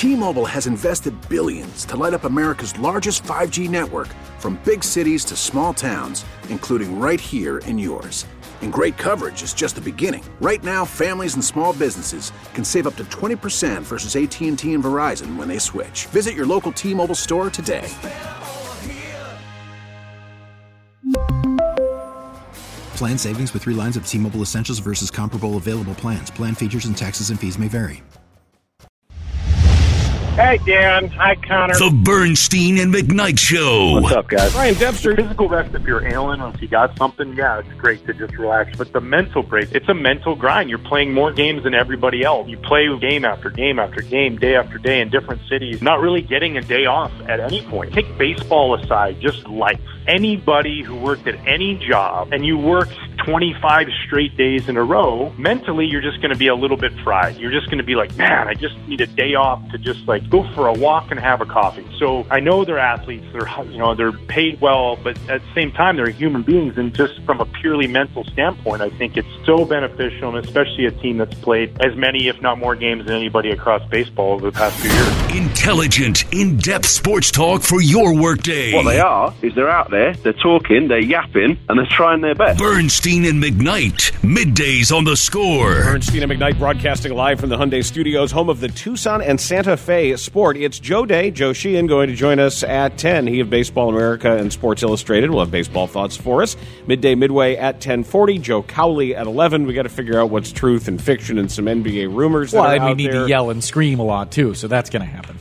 T-Mobile has invested billions to light up America's largest 5G network, from big cities to small towns, including right here in yours. And great coverage is just the beginning. Right now, families and small businesses can save up to 20% versus AT&T and Verizon when they switch. Visit your local T-Mobile store today. Plan savings with 3 lines of T-Mobile Essentials versus comparable available plans. Plan features and taxes and fees may vary. Hey, Dan. Hi, Connor. The Bernstein and McKnight Show. What's up, guys? Ryan Dempster. Physical rest, if you're ailing or if you got something, yeah, it's great to just relax. But the mental break, it's a mental grind. You're playing more games than everybody else. You play game after game after game, day after day in different cities, not really getting a day off at any point. Take baseball aside, just life. Anybody who worked at any job and you worked 25 straight days in a row, mentally you're just going to be a little bit fried. You're just going to be like, man, I just need a day off to just like go for a walk and have a coffee. So I know they're athletes, they're paid well, but at the same time they're human beings, and just from a purely mental standpoint, I think it's so beneficial, and especially a team that's played as many, if not more games than anybody across baseball over the past few years. Intelligent, in-depth sports talk for your workday. What they are is they're out there, they're talking, they're yapping, and they're trying their best. Bernstein and McKnight, middays on The Score. Bernstein and McKnight broadcasting live from the Hyundai Studios, home of the Tucson and Santa Fe Sport. It's Joe Day. Joe Sheehan going to join us at 10. He of Baseball America and Sports Illustrated will have baseball thoughts for us. Midway at 10:40. Joe Cowley at 11. We got to figure out what's truth and fiction and some NBA rumors. Well, and we need to yell and scream a lot, too, so that's going to happen.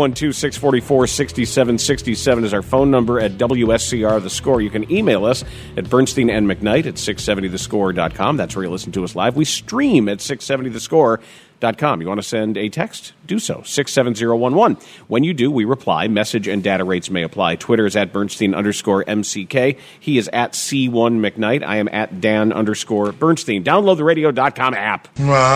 312-644-6767 is our phone number at WSCR The Score. You can email us at Bernstein and McKnight at 670thescore.com. That's where you listen to us live. We stream at 670thescore.com. You want to send a text? Do so. 67011. When you do, we reply. Message and data rates may apply. Twitter is at Bernstein_MCK. He is at C1 McKnight. I am at Dan_Bernstein. Download the radio.com app.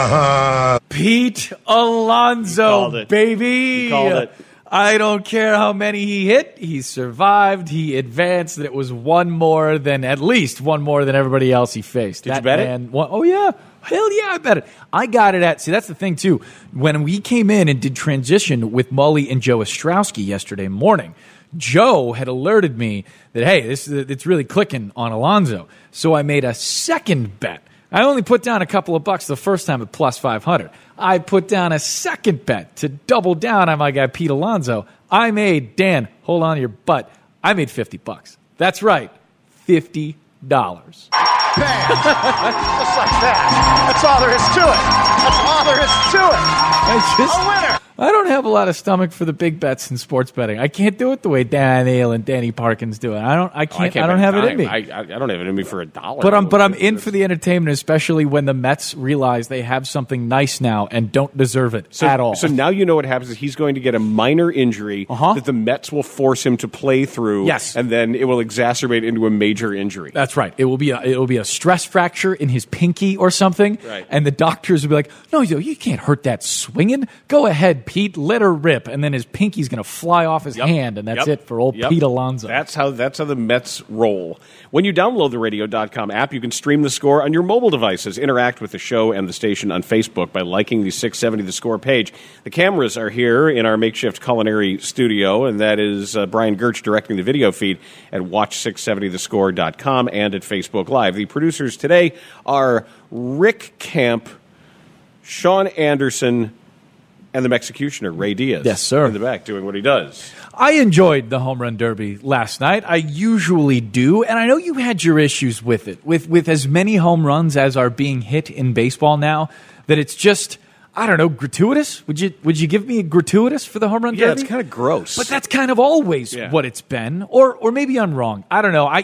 Pete Alonso, baby. He called it. I don't care how many he hit. He survived. He advanced. That it was at least one more than everybody else he faced. Did you bet it? Oh, yeah. Hell yeah, I bet it. I got it at, see, that's the thing, too. When we came in and did transition with Mully and Joe Ostrowski yesterday morning, Joe had alerted me that, hey, it's really clicking on Alonso. So I made a second bet. I only put down a couple of bucks the first time at plus 500. I put down a second bet to double down on my guy Pete Alonso. I made, Dan, hold on to your butt, I made $50. That's right, $50. Bam! Just like that. That's all there is to it. That's all there is to it. A winner. I don't have a lot of stomach for the big bets in sports betting. I can't do it the way Dan Hale and Danny Parkins do it. I don't have it in me. I don't have it in me for $1. But I'm in for the entertainment, especially when the Mets realize they have something nice now and don't deserve it at all. So now you know what happens is he's going to get a minor injury that the Mets will force him to play through. Yes. And then it will exacerbate into a major injury. That's right. It will be a stress fracture in his pinky or something. Right. And the doctors will be like, no, you can't hurt that swinging. Go ahead, Pete, let her rip, and then his pinky's going to fly off his hand, and that's it for old Pete Alonso. That's how the Mets roll. When you download the radio.com app, you can stream The Score on your mobile devices. Interact with the show and the station on Facebook by liking the 670 The Score page. The cameras are here in our makeshift culinary studio, and that is Brian Gertz directing the video feed at watch670thescore.com and at Facebook Live. The producers today are Rick Camp, Sean Anderson, and the Executioner, Ray Diaz. Yes, sir. In the back doing what he does. I enjoyed the home run derby last night. I usually do, and I know you had your issues with it. With as many home runs as are being hit in baseball now, that it's just, I don't know, gratuitous? Would you give me a gratuitous for the home run derby? Yeah, it's kind of gross. But that's kind of always what it's been. Or maybe I'm wrong. I don't know. I'm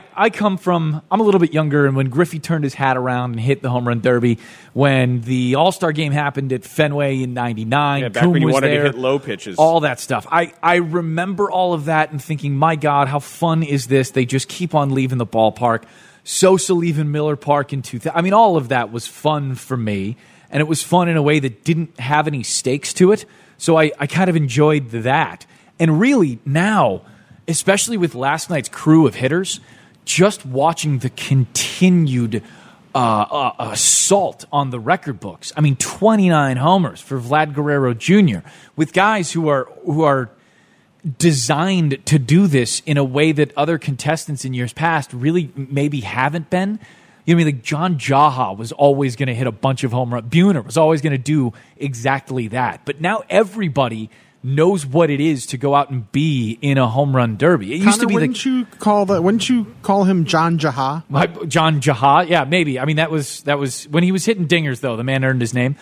a little bit younger, and when Griffey turned his hat around and hit the home run derby, when the All-Star game happened at Fenway in 99, back when you wanted to hit low pitches. All that stuff. I remember all of that and thinking, my God, how fun is this? They just keep on leaving the ballpark. Sosa leaving Miller Park in 2000. I mean, all of that was fun for me. And it was fun in a way that didn't have any stakes to it. So I kind of enjoyed that. And really now, especially with last night's crew of hitters, just watching the continued assault on the record books. I mean, 29 homers for Vlad Guerrero Jr. with guys who are designed to do this in a way that other contestants in years past really maybe haven't been. You know what I mean? Like John Jaha was always going to hit a bunch of home runs. Buhner was always going to do exactly that. But now everybody knows what it is to go out and be in a home run derby. It used to be wouldn't you call him John Jaha? John Jaha, yeah, maybe. I mean, that was when he was hitting dingers, though. The man earned his name.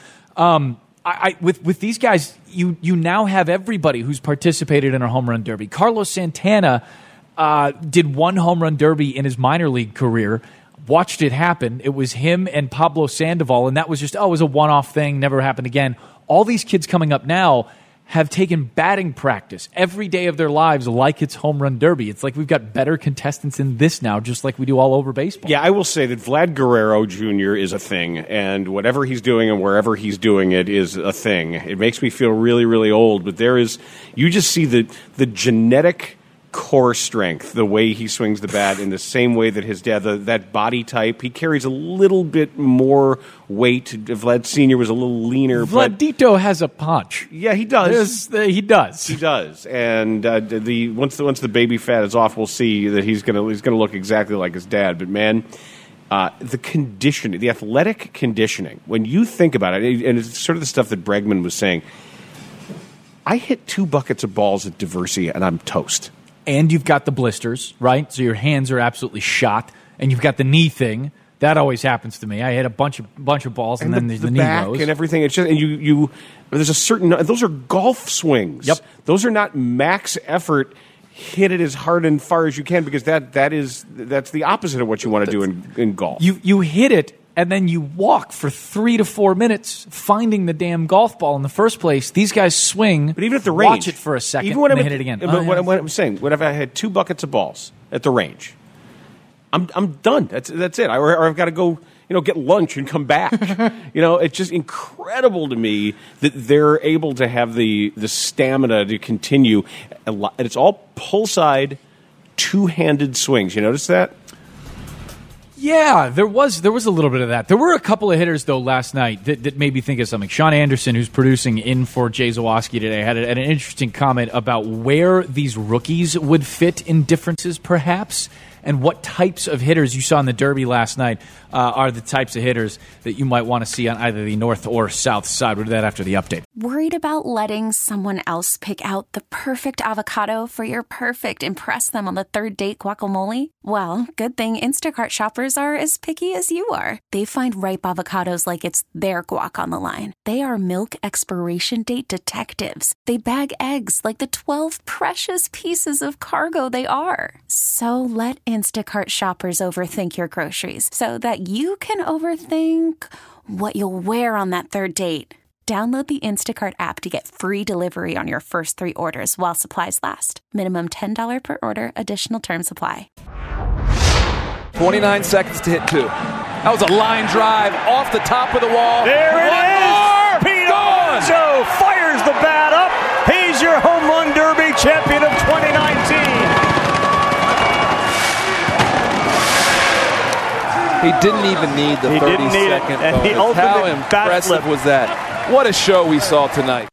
With these guys, you now have everybody who's participated in a home run derby. Carlos Santana did one home run derby in his minor league career. Watched it happen. It was him and Pablo Sandoval, and that was just, it was a one-off thing, never happened again. All these kids coming up now have taken batting practice every day of their lives like it's home run derby. It's like we've got better contestants in this now, just like we do all over baseball. Yeah, I will say that Vlad Guerrero Jr. is a thing, and whatever he's doing and wherever he's doing it is a thing. It makes me feel really, really old, but you just see the genetic core strength, the way he swings the bat in the same way that his dad, that body type, he carries a little bit more weight. Vlad Sr. was a little leaner. Vladito has a punch. Yeah, he does. He does. He does. And once the baby fat is off, we'll see that he's gonna look exactly like his dad. But man, the conditioning, the athletic conditioning, when you think about it, and it's sort of the stuff that Bregman was saying. I hit 2 buckets of balls at Diversey, and I'm toast. And you've got the blisters, right? So your hands are absolutely shot. And you've got the knee thing. That always happens to me. I hit a bunch of balls, and then the knee back goes. And everything. It's just, and you there's a certain. Those are golf swings. Yep. Those are not max effort. Hit it as hard and far as you can, because that's the opposite of what you want to do in golf. You hit it, and then you walk for 3 to 4 minutes finding the damn golf ball in the first place. These guys swing, but even at the range, watch it for a second, even when and hit it again. But what I'm saying, what if I had 2 buckets of balls at the range? I'm done. That's it. Or I've got to go, get lunch and come back. It's just incredible to me that they're able to have the stamina to continue. And it's all pull side, 2-handed swings. You notice that? Yeah, there was a little bit of that. There were a couple of hitters, though, last night that made me think of something. Sean Anderson, who's producing in for Jay Zawoski today, had an interesting comment about where these rookies would fit in differences, perhaps, and what types of hitters you saw in the Derby last night are the types of hitters that you might want to see on either the north or south side. We'll do that after the update. Worried about letting someone else pick out the perfect avocado for your perfect impress them on the third date guacamole? Well, good thing Instacart shoppers are as picky as you are. They find ripe avocados like it's their guac on the line. They are milk expiration date detectives. They bag eggs like the 12 precious pieces of cargo they are. So let Instacart shoppers overthink your groceries so that you can overthink what you'll wear on that third date. Download the Instacart app to get free delivery on your first 3 orders while supplies last. Minimum $10 per order. Additional terms apply. 29 seconds to hit 2. That was a line drive off the top of the wall. There it is. Pete Alonso fires the bat up. He's your home run derby champion of 2019. He didn't even need the 30-second bonus. How impressive was that? What a show we saw tonight.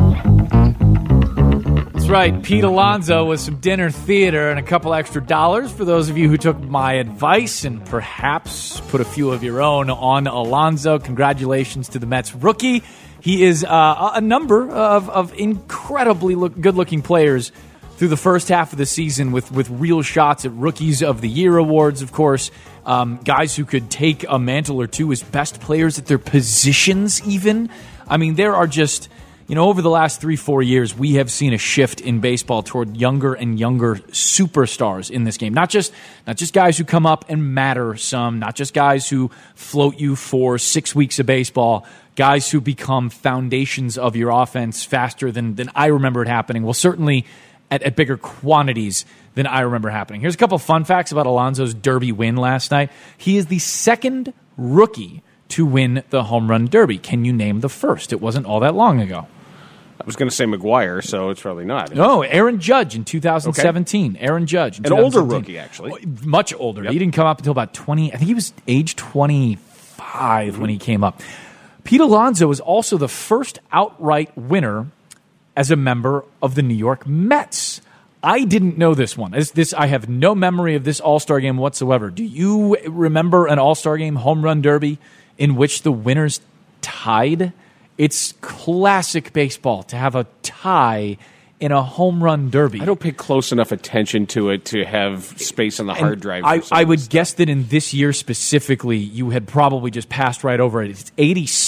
That's right. Pete Alonso with some dinner theater and a couple extra dollars for those of you who took my advice and perhaps put a few of your own on Alonso. Congratulations to the Mets rookie. He is a number of incredibly good-looking players through the first half of the season with real shots at Rookies of the Year awards, of course. Guys who could take a mantle or two as best players at their positions even. I mean, there are just, over the last 3-4 years, we have seen a shift in baseball toward younger and younger superstars in this game. Not just guys who come up and matter some, not just guys who float you for 6 weeks of baseball, guys who become foundations of your offense faster than I remember it happening. Well, certainly at bigger quantities than I remember happening. Here's a couple of fun facts about Alonso's Derby win last night. He is the second rookie to win the home run derby. Can you name the first? It wasn't all that long ago. I was going to say McGuire, so it's probably not. No, Aaron Judge in 2017. Okay. Aaron Judge. An older rookie, actually. Much older. Yep. He didn't come up until about 20. I think he was age 24 alive when he came up. Pete Alonso is also the first outright winner as a member of the New York Mets. I didn't know this one. I have no memory of this All-Star game whatsoever. Do you remember an All-Star game home run derby in which the winners tied? It's classic baseball to have a tie in a home run derby. I don't pay close enough attention to it to have space on the hard drive. I would guess that in this year specifically, you had probably just passed right over it. It's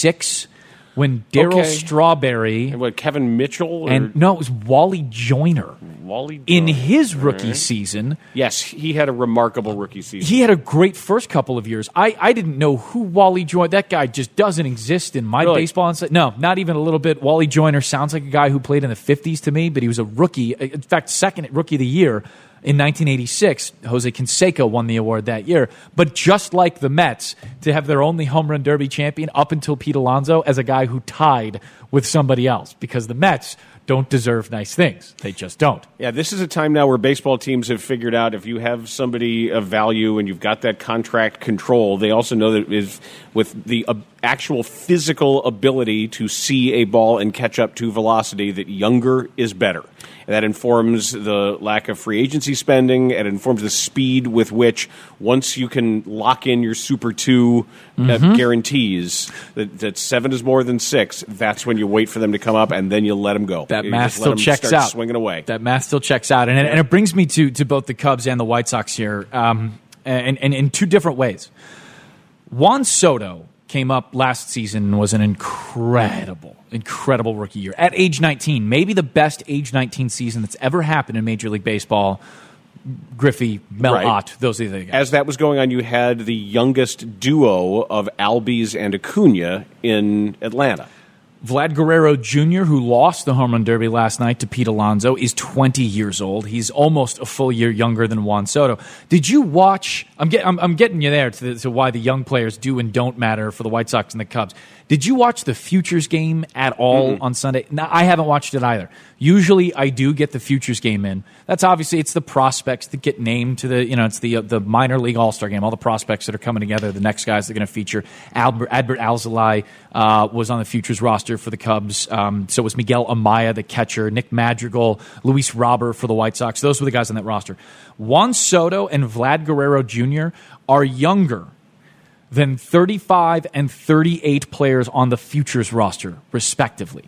86 when Darryl Strawberry... And what, Kevin Mitchell? No, it was Wally Joyner. In his rookie season. Yes, he had a remarkable rookie season. He had a great first couple of years. I didn't know who Wally Joyner... That guy just doesn't exist in my baseball. No, not even a little bit. Wally Joyner sounds like a guy who played in the 50s to me, but he was a rookie. In fact, second rookie of the year. In 1986, Jose Canseco won the award that year. But just like the Mets, to have their only home run derby champion up until Pete Alonso as a guy who tied with somebody else, because the Mets don't deserve nice things. They just don't. Yeah, this is a time now where baseball teams have figured out if you have somebody of value and you've got that contract control, they also know that is with the actual physical ability to see a ball and catch up to velocity, that younger is better. And that informs the lack of free agency spending. It informs the speed with which, once you can lock in your Super 2 guarantees, that 7 is more than 6, that's when you wait for them to come up, and then you let them go. That math still checks out. Swinging away. That math still checks out. And it brings me to both the Cubs and the White Sox here, and in two different ways. Juan Soto came up last season and was an incredible rookie year. At age 19, maybe the best age 19 season that's ever happened in Major League Baseball. Griffey, Mel Ott, those are the guys. As that was going on, you had the youngest duo of Albies and Acuna in Atlanta. Vlad Guerrero Jr., who lost the home run derby last night to Pete Alonso, is 20 years old. He's almost a full year younger than Juan Soto. Did you watch? I'm getting you there to why the young players do and don't matter for the White Sox and the Cubs. Did you watch the Futures game at all on Sunday? No, I haven't watched it either. Usually I do get the Futures game in. That's obviously, it's the prospects that get named to it's the minor league all-star game, all the prospects that are coming together, the next guys that are going to feature. Adbert Alzolay was on the Futures roster for the Cubs. So was Miguel Amaya, the catcher, Nick Madrigal, Luis Robert for the White Sox. Those were the guys on that roster. Juan Soto and Vlad Guerrero Jr. are younger than 35 and 38 players on the Futures roster, respectively.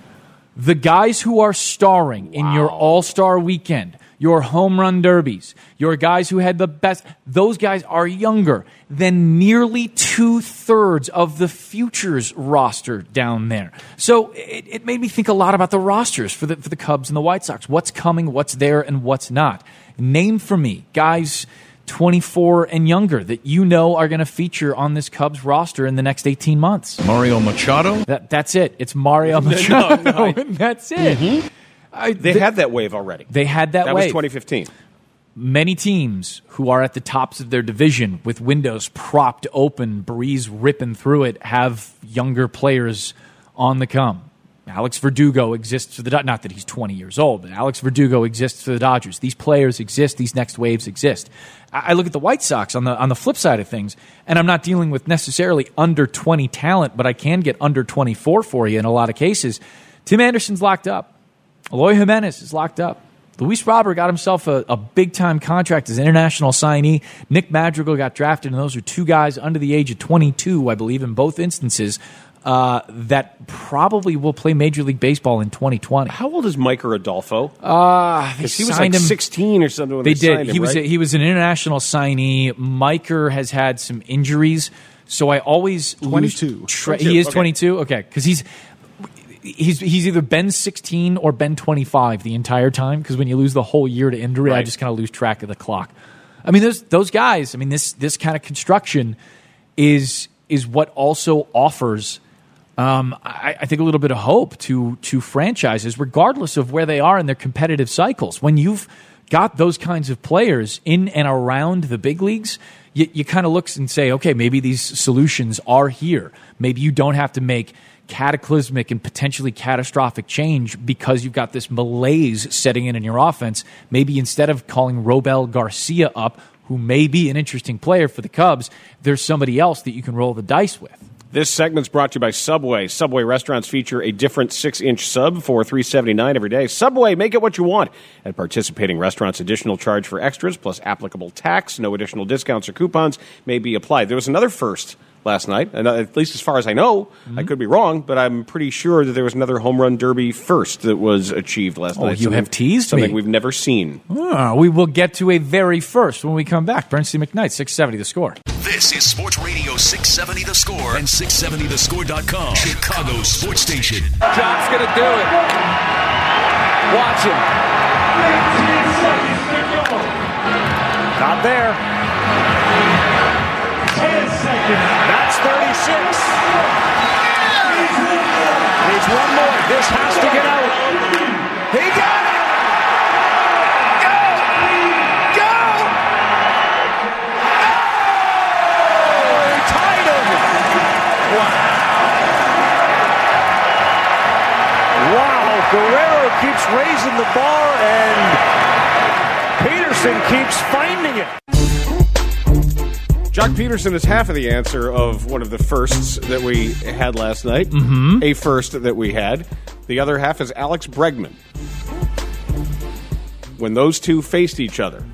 The guys who are starring in your All-Star weekend, your home run derbies, your guys who had the best, those guys are younger than nearly 2/3 of the Futures roster down there. So it made me think a lot about the rosters for the Cubs and the White Sox. What's coming, what's there, and what's not. Name for me guys 24 and younger that you know are going to feature on this Cubs roster in the next 18 months. Mario Machado? That's it. It's Mario Machado. No. That's it. Mm-hmm. They had that wave already. They had that wave. That was 2015. Many teams who are at the tops of their division with windows propped open, breeze ripping through it, have younger players on the come. Alex Verdugo exists for the Dodgers. Not that he's 20 years old, but Alex Verdugo exists for the Dodgers. These players exist. These next waves exist. I look at the White Sox on the flip side of things, and I'm not dealing with necessarily under 20 talent, but I can get under 24 for you in a lot of cases. Tim Anderson's locked up. Eloy Jimenez is locked up. Luis Robert got himself a big-time contract as international signee. Nick Madrigal got drafted, and those are two guys under the age of 22, I believe, in both instances, that probably will play Major League Baseball in 2020. How old is Mike Rodolfo? Because he was like 16 or something when they signed him, He was an international signee. Miker has had some injuries, so I always 22. He is 22? Okay, because he's either been 16 or been 25 the entire time, because when you lose the whole year to injury, I just kind of lose track of the clock. I mean, those guys, I mean, this kind of construction is what also offers I think a little bit of hope to franchises, regardless of where they are in their competitive cycles. When you've got those kinds of players in and around the big leagues, you kind of look and say, okay, maybe these solutions are here. Maybe you don't have to make cataclysmic and potentially catastrophic change because you've got this malaise setting in your offense. Maybe instead of calling Robel Garcia up, who may be an interesting player for the Cubs, there's somebody else that you can roll the dice with. This segment's brought to you by Subway. Subway restaurants feature a different 6-inch sub for $3.79 every day. Subway, make it what you want. At participating restaurants, additional charge for extras plus applicable tax. No additional discounts or coupons may be applied. There was another first last night, and at least as far as I know. I could be wrong, but I'm pretty sure that there was another home run derby first that was achieved last night. You have teased something me. We've never seen. We will get to a very first when we come back. Brent C. McKnight, 670 The Score. This is Sports Radio 670 The Score and 670thescore.com, Chicago's sports station. John's going to do it. Watch him. Not there. 10 seconds. That's 36. Needs one more. This has to get out. He got it. Go. Go. Oh, he tied him. Wow. Guerrero keeps raising the bar, and Peterson keeps finding it. Jock Peterson is half of the answer of one of the firsts that we had last night. A first that we had. The other half is Alex Bregman. When those two faced each other.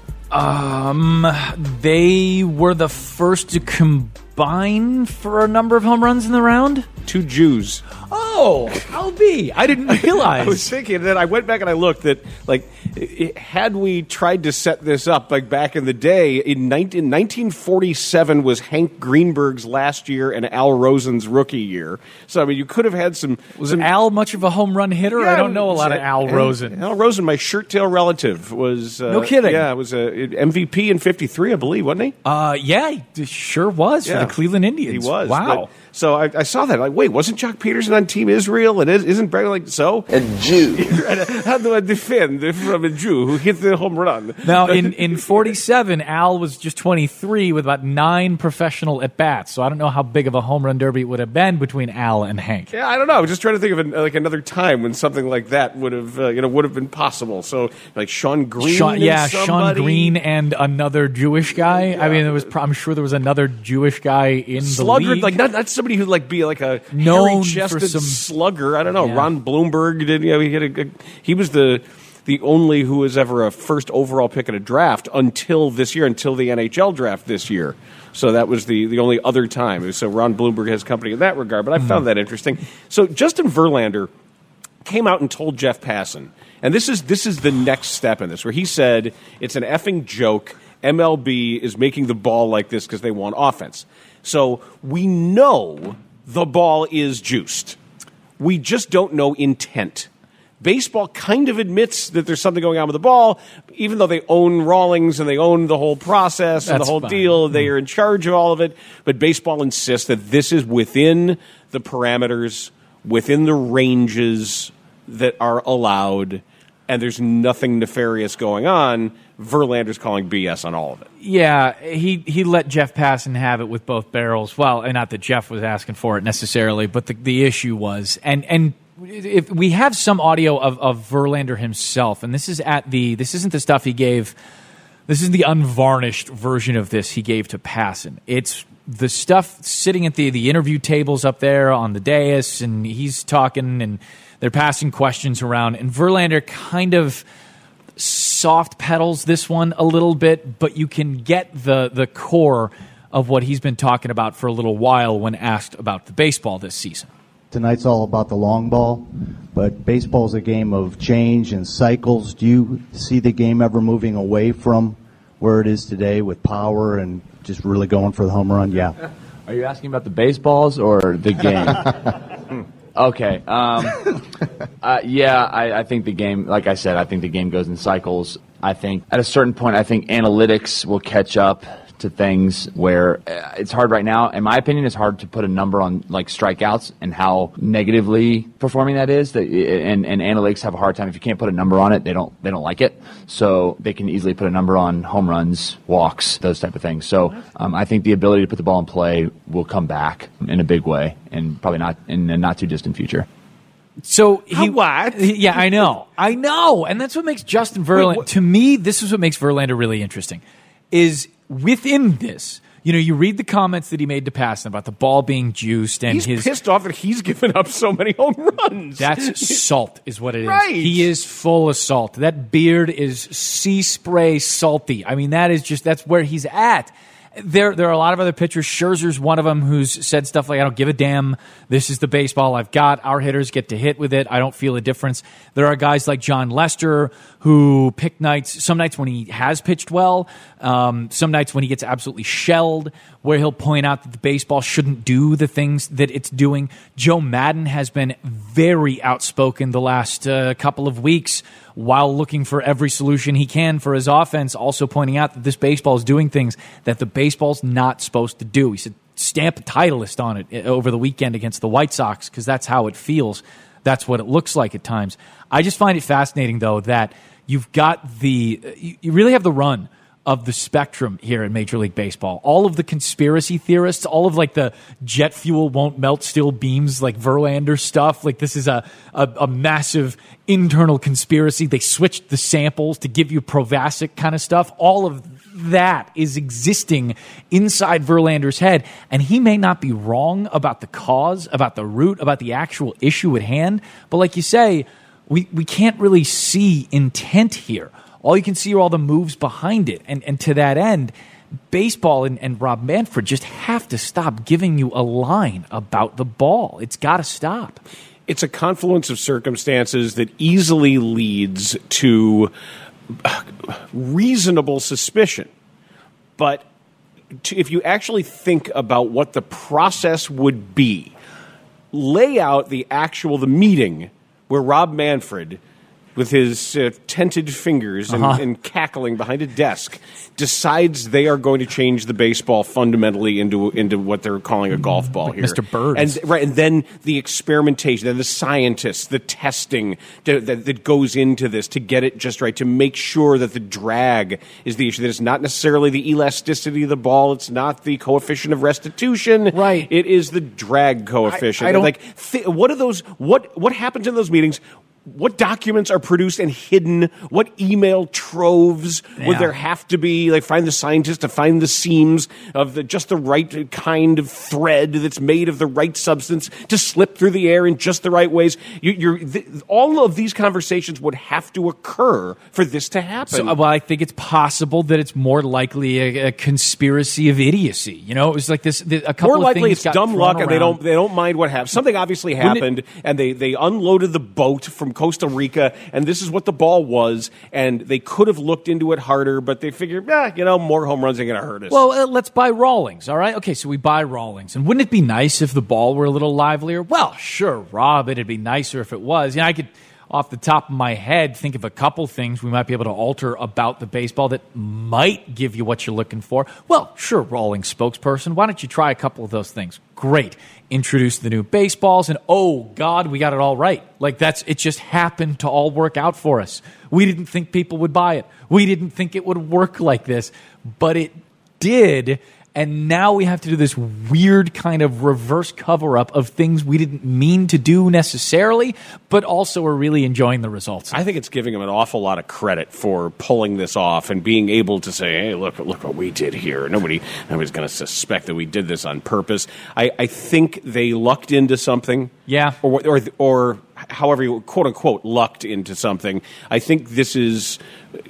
They were the first to combine for a number of home runs in the round? Two Jews. Oh, I'll be. I didn't realize. I was thinking that I went back and I looked at, had we tried to set this up back in the day, in 1947 was Hank Greenberg's last year and Al Rosen's rookie year. So, I mean, you could have had some... Was Al much of a home run hitter? Yeah, I don't know a lot of Al Rosen. Al Rosen, my shirt-tail relative, was... no kidding. Yeah, was a MVP in 53, I believe, wasn't he? Yeah, he sure was for the Cleveland Indians. He was. Wow. So I saw that. Like, wait, wasn't Jock Peterson on Team Israel? And isn't Bregman like so? A Jew. How do I defend from a Jew who hit the home run? Now, in 47, Al was just 23 with about 9 professional at-bats. So I don't know how big of a home run derby it would have been between Al and Hank. Yeah, I don't know. I was just trying to think of another time when something like that would have been possible. So like Sean Green, Sean Green and another Jewish guy. Yeah. I mean, I'm sure there was another Jewish guy in Slugger, the league. like not somebody who'd be like a known hairy-chested for some slugger. I don't know. Yeah. Ron Bloomberg did. He was the only who was ever a first overall pick in a draft until this year, until the NHL draft this year. So that was the only other time. So Ron Bloomberg has company in that regard. But I found that interesting. So Justin Verlander came out and told Jeff Passan, and this is the next step in this, where he said it's an effing joke. MLB is making the ball like this because they want offense. So we know the ball is juiced. We just don't know intent. Baseball kind of admits that there's something going on with the ball, even though they own Rawlings and they own the whole process and the whole deal. They are in charge of all of it. But baseball insists that this is within the parameters, within the ranges that are allowed, and there's nothing nefarious going on. Verlander's calling BS on all of it. Yeah, he let Jeff Passan have it with both barrels. Well, and not that Jeff was asking for it necessarily, but the issue was, and if we have some audio of Verlander himself, and this isn't the stuff he gave. This is the unvarnished version of this he gave to Passan. It's the stuff sitting at the interview tables up there on the dais, and he's talking, and they're passing questions around, and Verlander kind of soft pedals this one a little bit, but you can get the core of what he's been talking about for a little while when asked about the baseball this season. Tonight's all about the long ball, but baseball's a game of change and cycles. Do you see the game ever moving away from where it is today with power and just really going for the home run? Yeah. Are you asking about the baseballs or the game? Okay. I think the game, like I said, I think the game goes in cycles. I think at a certain point, I think analytics will catch up to things where it's hard right now. In my opinion, it's hard to put a number on like strikeouts and how negatively performing that is. And analytics have a hard time. If you can't put a number on it, they don't like it. So they can easily put a number on home runs, walks, those type of things. So I think the ability to put the ball in play will come back in a big way, and probably not in a not too distant future. So what? Yeah, I know, and that's what makes Justin Verlander. To me, this is what makes Verlander really interesting. Is within this, you read the comments that he made to Passan about the ball being juiced, and he's pissed off that he's given up so many home runs. That's salt, is what it is. Right. He is full of salt. That beard is sea spray salty. I mean, that's where he's at. There are a lot of other pitchers. Scherzer's one of them who's said stuff like, I don't give a damn. This is the baseball I've got. Our hitters get to hit with it. I don't feel a difference. There are guys like John Lester who pick nights, some nights when he has pitched well, some nights when he gets absolutely shelled, where he'll point out that the baseball shouldn't do the things that it's doing. Joe Maddon has been very outspoken the last couple of weeks while looking for every solution he can for his offense, also pointing out that this baseball is doing things that the baseball's not supposed to do. He said, stamp a Titleist on it over the weekend against the White Sox because that's how it feels. That's what it looks like at times. I just find it fascinating, though, that you've got you really have the run of the spectrum here in Major League Baseball. All of the conspiracy theorists, all of like the jet fuel won't melt steel beams, like Verlander stuff. Like this is a massive internal conspiracy. They switched the samples to give you Provasic kind of stuff. All of that is existing inside Verlander's head, and he may not be wrong about the cause, about the root, about the actual issue at hand. But like you say, we can't really see intent here. All you can see are all the moves behind it. And to that end, baseball and Rob Manfred just have to stop giving you a line about the ball. It's got to stop. It's a confluence of circumstances that easily leads to reasonable suspicion. But if you actually think about what the process would be, lay out the meeting where Rob Manfred, with his tented fingers and cackling behind a desk, decides they are going to change the baseball fundamentally into what they're calling a golf ball here. Mr. Birds. And then the experimentation, then the scientists, the testing that goes into this to get it just right, to make sure that the drag is the issue, that it's not necessarily the elasticity of the ball, it's not the coefficient of restitution. Right. It is the drag coefficient. What are those? What happens in those meetings? What documents are produced and hidden? What email troves would there have to be? Like, find the scientist to find the seams of just the right kind of thread that's made of the right substance to slip through the air in just the right ways. All of these conversations would have to occur for this to happen. So, I think it's possible that it's more likely a conspiracy of idiocy. It was like this. A couple more likely, of things it's dumb luck, and they don't mind what happened. Something obviously happened, and they unloaded the boat from Costa Rica, and this is what the ball was, and they could have looked into it harder, but they figured, more home runs ain't going to hurt us. Well, let's buy Rawlings, all right? Okay, so we buy Rawlings, and wouldn't it be nice if the ball were a little livelier? Well, sure, Rob, it'd be nicer if it was. I could, off the top of my head, think of a couple things we might be able to alter about the baseball that might give you what you're looking for. Well, sure, Rawlings spokesperson, why don't you try a couple of those things? Great. Introduce the new baseballs, and oh, God, we got it all right. Like, it just happened to all work out for us. We didn't think people would buy it. We didn't think it would work like this, but it did. And now we have to do this weird kind of reverse cover-up of things we didn't mean to do necessarily, but also are really enjoying the results. I think it's giving them an awful lot of credit for pulling this off and being able to say, hey, look what we did here. Nobody's going to suspect that we did this on purpose. I think they lucked into something. Yeah. Or however you, quote-unquote, lucked into something. I think this is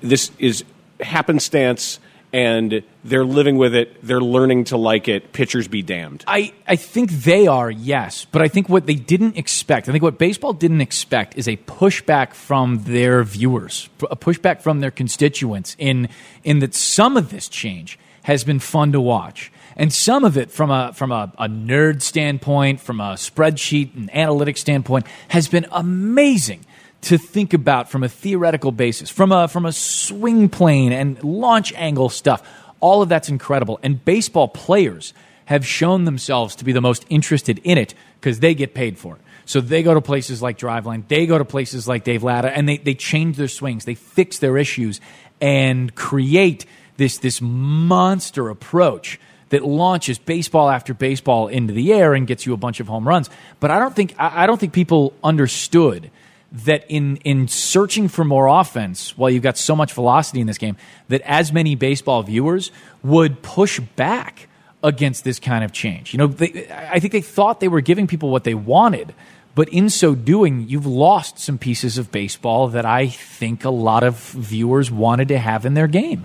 happenstance, and they're living with it. They're learning to like it. Pitchers be damned. I think they are, yes. But I think what they didn't expect, I think what baseball didn't expect is a pushback from their viewers, a pushback from their constituents in that some of this change has been fun to watch. And some of it, from a nerd standpoint, from a spreadsheet and analytics standpoint, has been amazing to think about from a theoretical basis, from a swing plane and launch angle stuff. All of that's incredible. And baseball players have shown themselves to be the most interested in it because they get paid for it. So they go to places like Driveline, they go to places like Dave Latta, and they change their swings, they fix their issues, and create this monster approach that launches baseball after baseball into the air and gets you a bunch of home runs. But I don't think people understood that in searching for more offense, while you've got so much velocity in this game, that as many baseball viewers would push back against this kind of change. I think they thought they were giving people what they wanted, but in so doing, you've lost some pieces of baseball that I think a lot of viewers wanted to have in their game.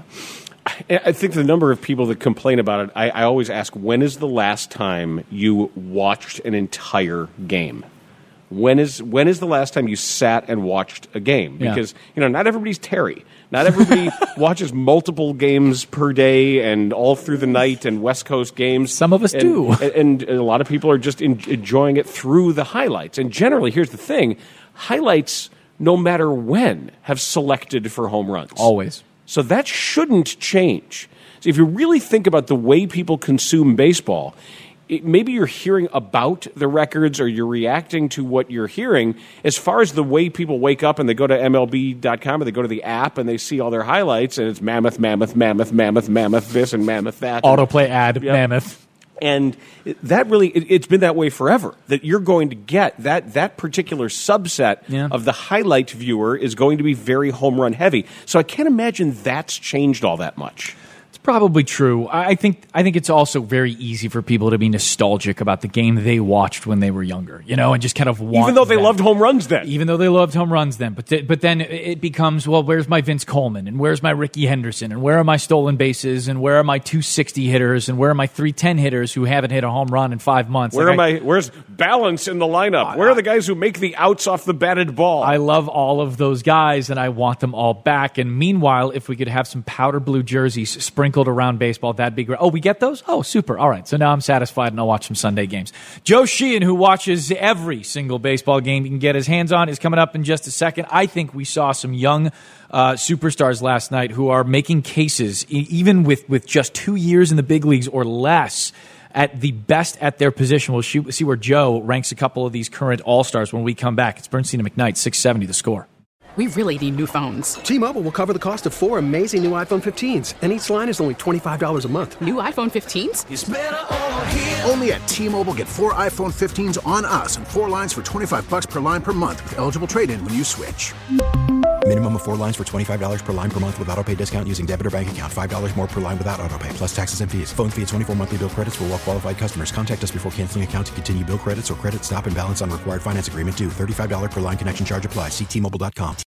I think the number of people that complain about it, I always ask, when is the last time you watched an entire game? When is the last time you sat and watched a game? Because not everybody's Terry. Not everybody watches multiple games per day and all through the night and West Coast games. Some of us do. And a lot of people are just enjoying it through the highlights. And generally, here's the thing, highlights, no matter when, have selected for home runs. Always. So that shouldn't change. So if you really think about the way people consume baseball, maybe you're hearing about the records or you're reacting to what you're hearing. As far as the way people wake up and they go to MLB.com or they go to the app and they see all their highlights and it's mammoth, mammoth, mammoth, mammoth, mammoth this and mammoth that. Autoplay ad, mammoth. And that really, it's been that way forever, that you're going to get that particular subset of the highlight viewer is going to be very home run heavy. So I can't imagine that's changed all that much. Probably true. I think it's also very easy for people to be nostalgic about the game they watched when they were younger, and just kind of want even though they loved home runs then. Even though they loved home runs then, but then it becomes, well, where's my Vince Coleman and where's my Ricky Henderson and where are my stolen bases and where are my 260 hitters and where are my 310 hitters who haven't hit a home run in 5 months? Where's balance in the lineup? Where are the guys who make the outs off the batted ball? I love all of those guys and I want them all back. And meanwhile, if we could have some powder blue jerseys sprinkled around baseball, that'd be great. Oh, we get those? Oh, super. All right. So now I'm satisfied and I'll watch some Sunday games. Joe Sheehan, who watches every single baseball game he can get his hands on, is coming up in just a second. I think we saw some young superstars last night who are making cases, even with just 2 years in the big leagues or less, at the best at their position. We'll see where Joe ranks a couple of these current all-stars when we come back. It's Bernstein and McKnight, 670 The Score. We really need new phones. T-Mobile will cover the cost of 4 amazing new iPhone 15s, and each line is only $25 a month. New iPhone 15s? It's better over here. Only at T-Mobile, get 4 iPhone 15s on us and 4 lines for $25 per line per month with eligible trade-in when you switch. Minimum of 4 lines for $25 per line per month with autopay discount using debit or bank account. $5 more per line without autopay, plus taxes and fees. Phone fee at 24 monthly bill credits for well-qualified customers. Contact us before canceling account to continue bill credits or credit stop and balance on required finance agreement due. $35 per line connection charge applies. See T-Mobile.com.